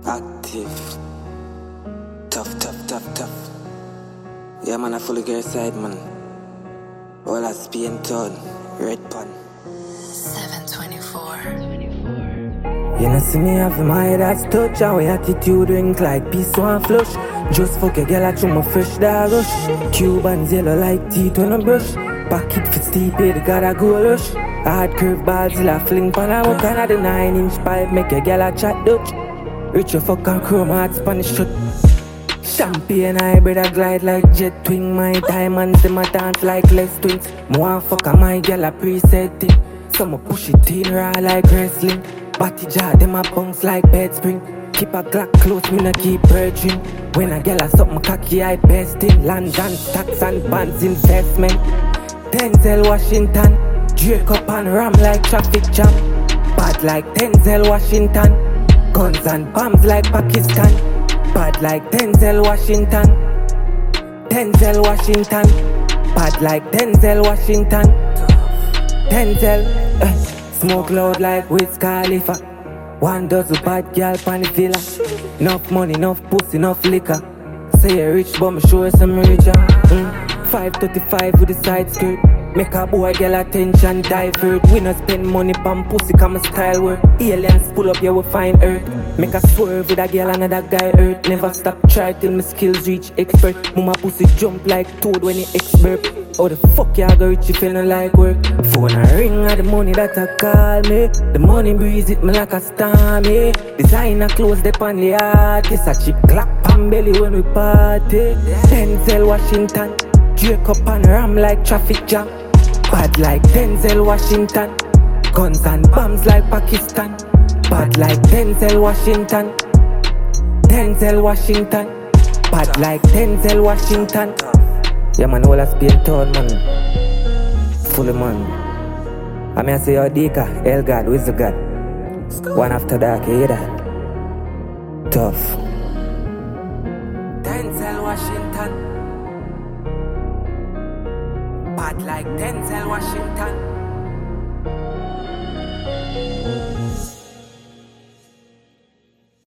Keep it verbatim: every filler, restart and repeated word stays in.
Active. Tough, tough, tough, tough. Yeah, man, I fully get side, man. All I Spain town, red pan. seven twenty-four. You know, see me have my head as touch. Our attitude drink like peace one flush. Just fuck a girl, I chew my fresh dog rush. Cubans yellow like teeth when I brush. Pocket for steep, the gotta go rush. Hard curve balls till I fling pan I walk on the nine inch pipe. Make a girl a chat dutch. Rich your fucking chrome heart Spanish shut. Champagne hybrid a glide like jet twin. My diamonds them a dance like Les twins. More fuck a my girl a preset thing. Some a push it in raw like wrestling. Body jaw them a bounce like bed spring. Keep a Glock close, me no keep purging. When a girl a something cocky I best in. London stocks and bonds investment. Denzel Washington. Drake up and ram like traffic jam. Bad like Denzel Washington. Guns and bombs like Pakistan. Bad like Denzel Washington. Denzel Washington. Bad like Denzel Washington. Denzel uh, Smoke loud like Wiz Khalifa. One dozen bad girl pan the villa. Enough money, enough pussy, enough liquor. Say you rich but me sure some richer. mm. five thirty-five with the side skirt. Make a boy girl attention divert. We no spend money pan pussy come style work. Aliens pull up, yeah we find earth. Make a swerve with a girl another guy hurt. Never stop try till my skills reach expert. Mama pussy jump like toad when it expert. How the fuck ya go rich if you no like work? Phone a ring at the money that I call me. The money breeze it me like a stormy. Designer clothes they pan the artist. A cheap clap pan belly when we party. Denzel Washington. Drake up and ram like traffic jam. Bad like Denzel Washington. Guns and bombs like Pakistan. Bad like Denzel Washington. Denzel Washington. Bad like Denzel Washington. Yeah man, all I Spain town man. Fully man. I mean I say Odika, El God, Wizard God. One after dark, you hear that? Tough. Denzel Washington. Bad like Denzel Washington.